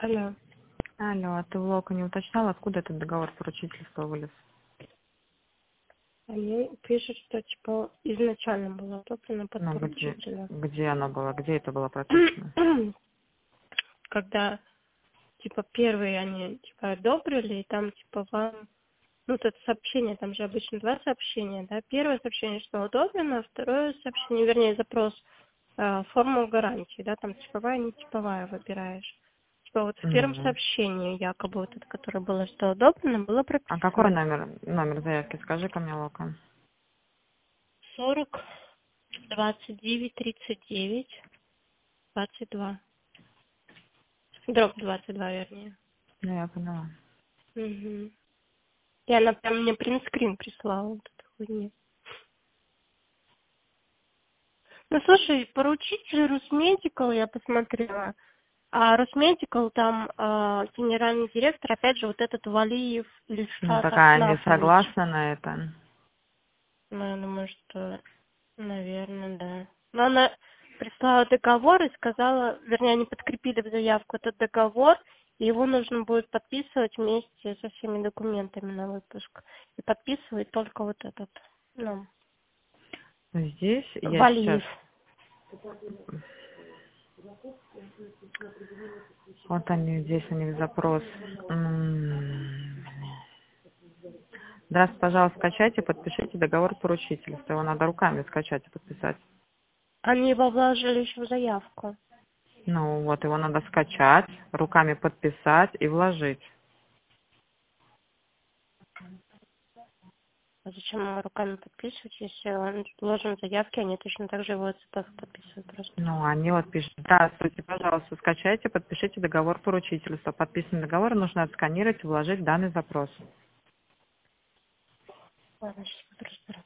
Алло. Алло, а ты в Лока не уточнял, откуда этот договор поручительства вылез? Они пишут, что типа изначально было одобрено под Ну, поручителя. где оно было? Где это было прописано? Когда типа первые они типа одобрили, и там типа вам, ну тут сообщение, там же обычно два сообщения, да, первое сообщение, что одобрено, а второе сообщение, вернее запрос, формул гарантии, да, там типовая, не типовая выбираешь. Типа вот в первом Ну. сообщении якобы вот это, которое было, что одобрено, было А какой прописано номер заявки? Скажи-ка мне, Лока. 40 29 39 22. Дробь 22, вернее. Ну, я поняла. Угу. И она прям мне принтскрин прислала вот эту хуйню. Ну, слушай, поручитель Русмедикал я посмотрела. А Русмедикал там генеральный директор, опять же, вот этот Валиев Ну, Ильшат такая не Ахнафович. согласна на это. Ну, я думаю, что, наверное, да. Но она прислала договор и сказала, вернее, они подкрепили в заявку этот договор, и его нужно будет подписывать вместе со всеми документами на выпуск. И подписывает только вот этот, ну, Здесь я сейчас... Валиев. Вот они, здесь у них запрос. Здравствуйте, пожалуйста, скачайте, подпишите договор поручительства. Его надо руками скачать и подписать. Они его вложили еще в заявку. Ну, вот его надо скачать, руками подписать и вложить. А зачем его руками подписывать, если он вложен в заявке, они точно так же его подписывают просто. Ну, они вот пишут: здравствуйте, пожалуйста, скачайте, подпишите договор поручительства. Подписанный договор нужно отсканировать и вложить в данный запрос. Ладно, сейчас буду разбираться.